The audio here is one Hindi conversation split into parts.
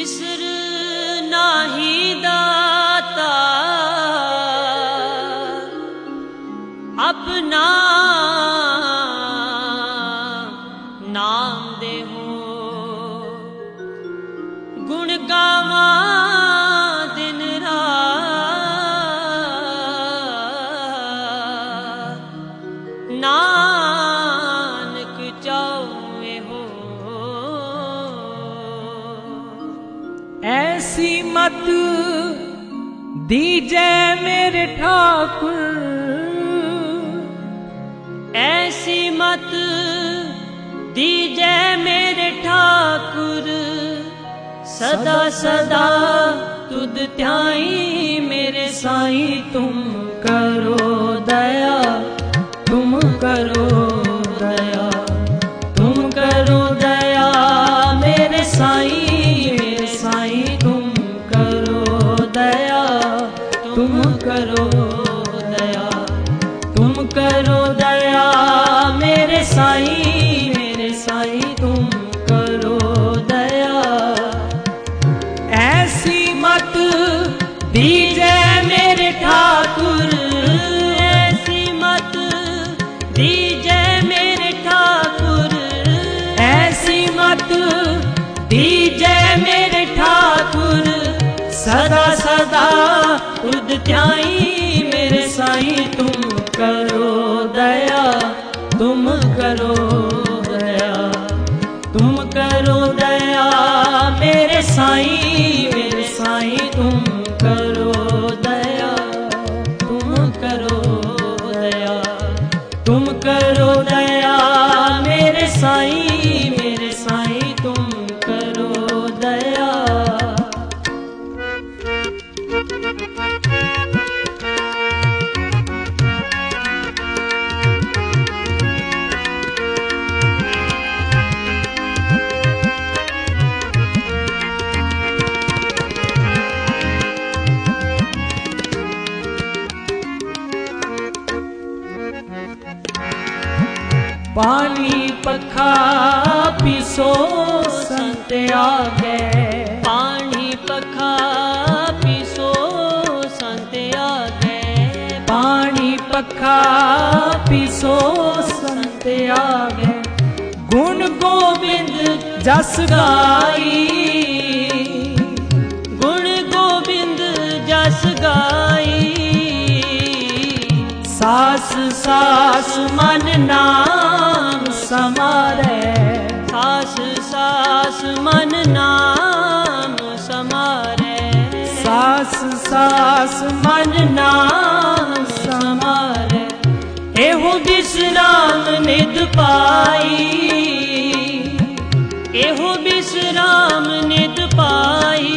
बिसर नाही दाता अपना नाम दे हो गुण गावा दिन रात नानक चावे हो। ऐसी मत दीजे मेरे ठाकुर, ऐसी मत दीजे मेरे ठाकुर, सदा सदा तुद ध्याई मेरे साईं। तुम करो दया, तुम करो दया, तुम करो दया मेरे साईं, मेरे साईं। तुम करो दया, तुम करो दया, तुम करो दया मेरे साईं, मेरे साईं। तुम करो दया। ऐसी मत दीजे मेरे ठाकुर, ऐसी मत दीजे मेरे ठाकुर, ऐसी मत दीजे मेरे ठाकुर, सदा सदा तुद ध्याई मेरे साईं। तुम करो दया, तुम करो दया, तुम करो दया मेरे साईं, मेरे साईं। तुम करो दया, तुम करो दया, तुम करो दया मेरे साईं, मेरे साईं। तुम करो दया। पानी पखा पिसो संत आगे, पानी पखा पिसो संत आगे, पानी पखा पिसो संत आगे। गुण गोविंद जस गाई, गुण गोविंद जस गाई, सास सास मन नाम समारे, सास सास मन नाम समारे, सास सास मन नाम समारे। एहो विश्राम निध पाई, एहो विश्राम निध पाई।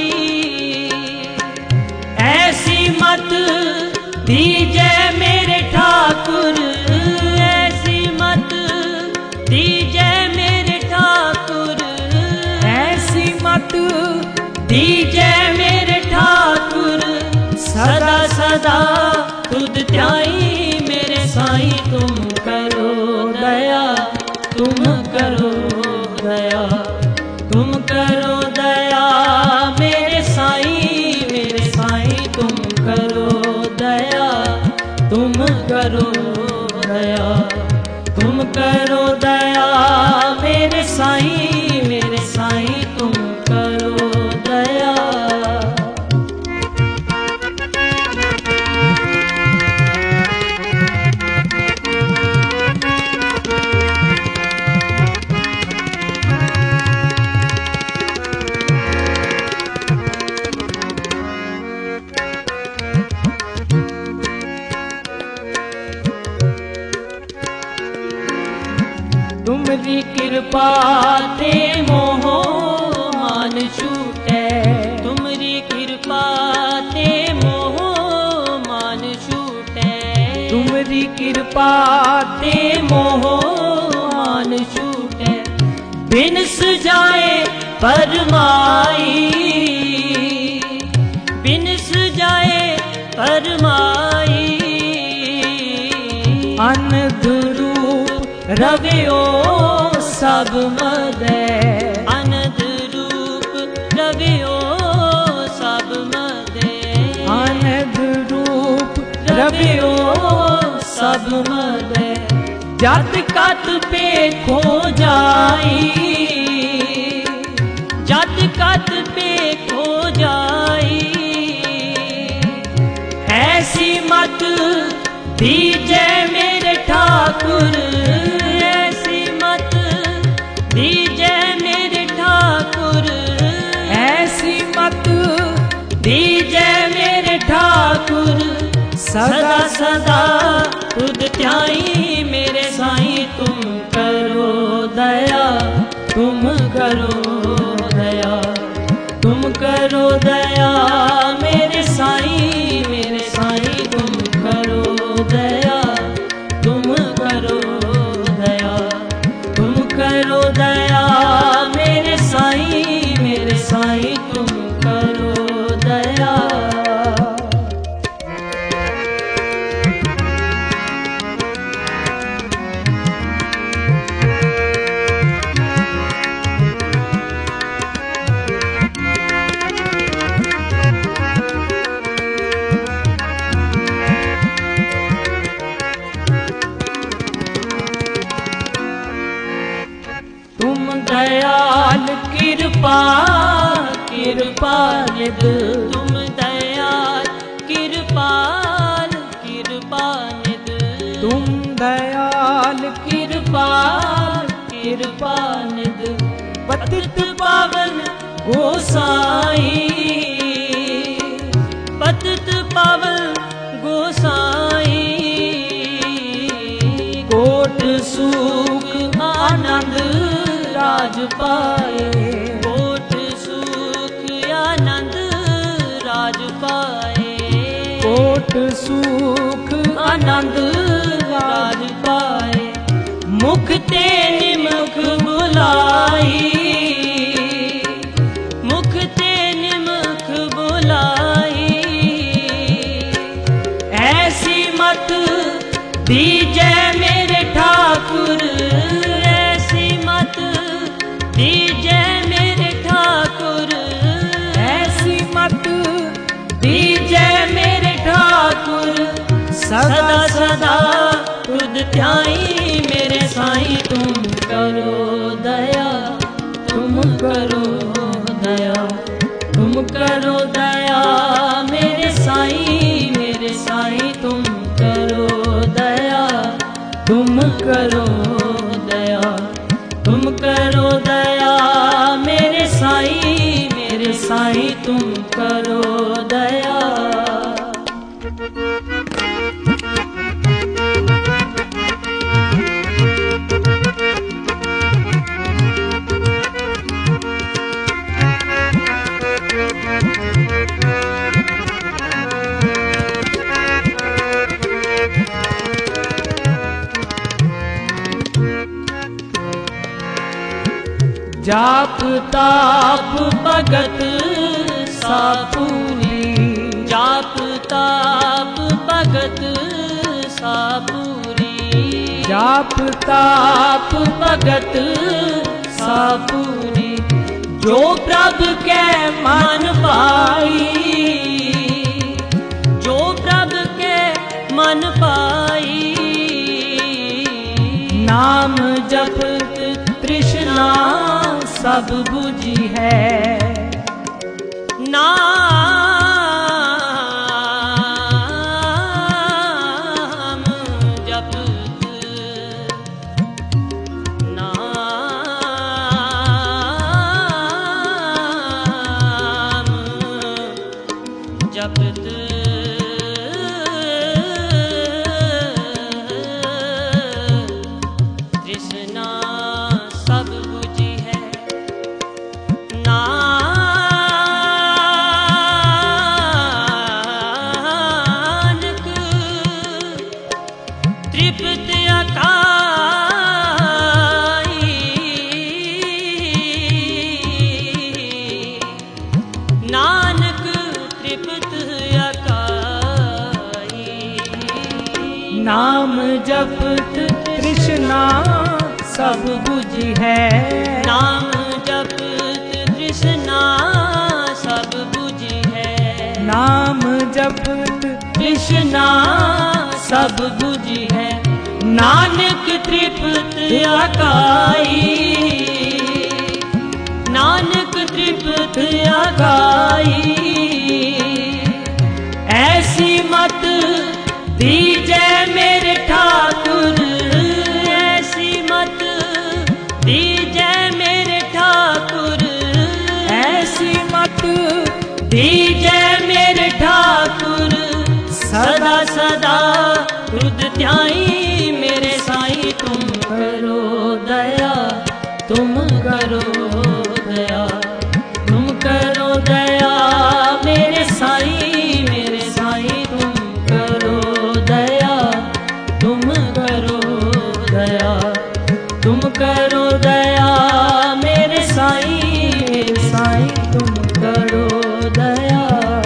ऐसी मत दीजे मेरे ठाकुर, ऐसी मत दीजे मेरे ठाकुर, ऐसी मत दीजे मेरे ठाकुर, सदा सदा तुद ध्याई मेरे साईं। तुम करो दया, तुम करो दया, तुम करो दया मेरे साईं, मेरे साईं। तुम करो दया, तुम करो दया, तुम करो दया मेरे साईं, मेरे साईं। तुम करो दया। तुमरी कृपा ते मोह मान छूटे, तुमरी कृपा ते मोह मान छूटे, तुमरी कृपा ते मोह मान छूटे। बिनस जाए परमाई, बिनस जाए परमाई। अनंद रूप रवियो सब मदे, अनंद रूप रवियो रवियो सब मदे जात कात पे खो जाई, जात कात पे खो जाई। ऐसी मत दीजे मेरे ठाकुर, ऐसी मत दीजे मेरे ठाकुर, ऐसी मत दीजे मेरे ठाकुर। सदा सदा तुद ध्याई मेरे साईं, तुम करो दया, तुम करो दया, तुम करो दया मेरे साईं, मेरे साईं तुम करो दया, तुम करो दया, तुम करो दया मेरे साईं, मेरे साईं तुम करो दया। तुम दयाल कृपा कृपाल, तुम दयाल कृपाल कृपानिध, तुम दयाल कृपाल कृपानिध। पतित पावन गोसाई, पतित पावन गोसाई। कोट सुख आनंद राज पाए, कोट सुख आनंद राज पाए, कोट सुख आनंद राज पाए। मुख ते निमुख बुलाई, मुख ते निमुख बुलाई। ऐसी मत दीजे मेरे ठाकुर, ऐसी मत दीजे मेरे ठाकुर, ऐसी मत दीजे मेरे ठाकुर। सदा सदा तुद ध्याई मेरे साईं, तुम करो दया, तुम करो दया, तुम करो दया मेरे साईं, मेरे साईं तुम करो दया, तुम करो दया, तुम करो दया मेरे साईं, मेरे साईं तुम करो दया। जाप ताप भगत सापूरी, जाप ताप भगत सापूरी, जाप ताप भगत सापूरी। जो प्रभु के मन पाई, जो प्रभु के मन पाई। नाम जप तृष्णा सब बुझी है, नाम जपत, नाम जपत। तृष्णा सब बुझी है, नानक तृप्त अकाई। नानक तृप्त अकाई। नाम जपत तृष्णा सब बुझी है, नाम जपत तृष्णा सब बुझी है। नाम जपत तृष्णा सब बुझी है, नानक तृप्त अकाई, नानक तृप्त अकाई। ऐसी मत दीजे मेरे ठाकुर, ऐसी मत दीजे मेरे ठाकुर, ऐसी मत दीजे मेरे ठाकुर। सदा सदा रुद ध्याई मेरे साईं, तुम करो दया, तुम करो दया, तुम करो दया मेरे साईं, मेरे साईं तुम करो दया, तुम करो दया, तुम करो दया मेरे साईं, मेरे साईं तुम करो दया।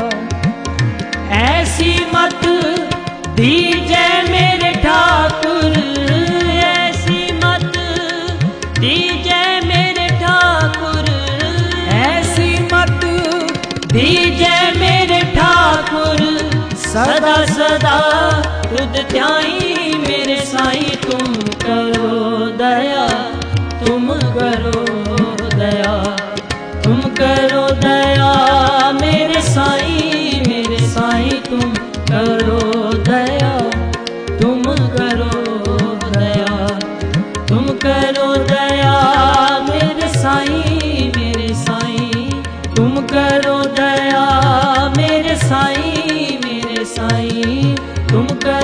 ऐसी मत दीजे मेरे ठाकुर, ऐसी मत दीजे मेरे ठाकुर, ऐसी मत दीजे मेरे ठाकुर। सदा सदा रुद ध्याई मेरे साईं, तुम करो दया, तुम करो दया, तुम करो दया मेरे साईं, मेरे साईं तुम करो दया, तुम करो दया, तुम करो दया मेरे साईं, मेरे साईं तुम करो दया मेरे साईं, मेरे साईं तुम करो